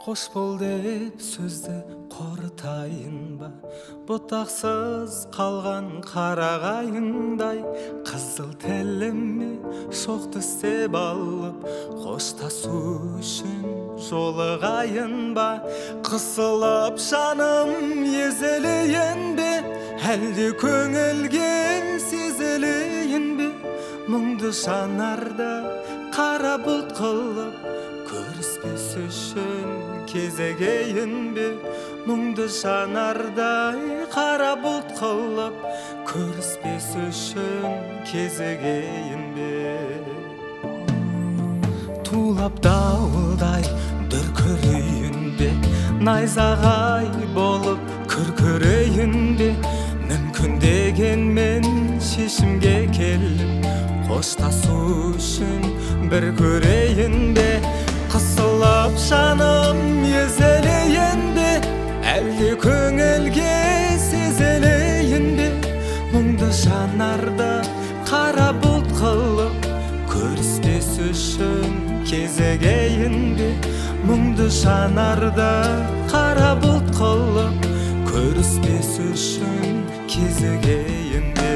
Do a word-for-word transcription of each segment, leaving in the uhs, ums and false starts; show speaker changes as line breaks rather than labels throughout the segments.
Қош бол деп сөзді қорытайын ба, бұтақсыз қалған қарағайындай, қызыл тіліме шоқ тістеп алып, қоштасу үшін жолығайын ба, қысылып жаным езілейін бе, әлде көңілге сезілейін бе, мұңды жанарда қара бұлт қылып, көріспес үшін кезегейін бе, мұңды жанардай қара бұлт қылып, көріспес үшін кезегейін бе. Тулап дауылдай дүркірейін бе, найзағай болып күркірейін бе, мүмкін дегенмен шешімге келіп, қоштасу үшін бір көрейін бе, қысылып жаным езілейін бе, әлде көңілге сезілейін бе, мұңды жанарда қара бұлт қылып, көріспес үшін кезегейін бе, мұңды жанарда қара бұлт қылып, көріспес үшін кезегейін бе.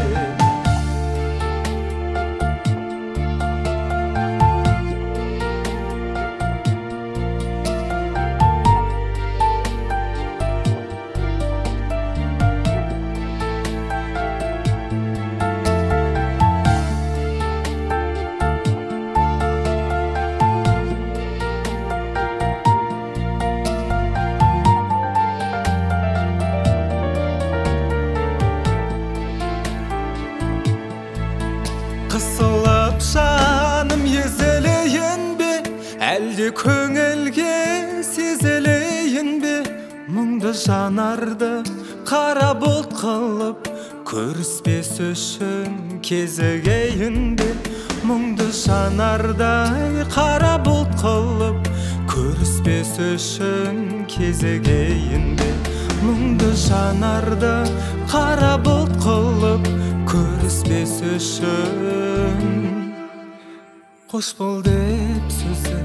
Қысылып жаным езілейін бе, әлде көңілге сезілейін бе, мұңды жанарды қара бұлт қылып, көріспес үшін кезегейін бе, мұңды жанардай қара бұлт қылып, көріспес үшін кезегейін бе, мұңды жанарды қара бұлт қылып, көріспес үшін. Қош бол деп сөзді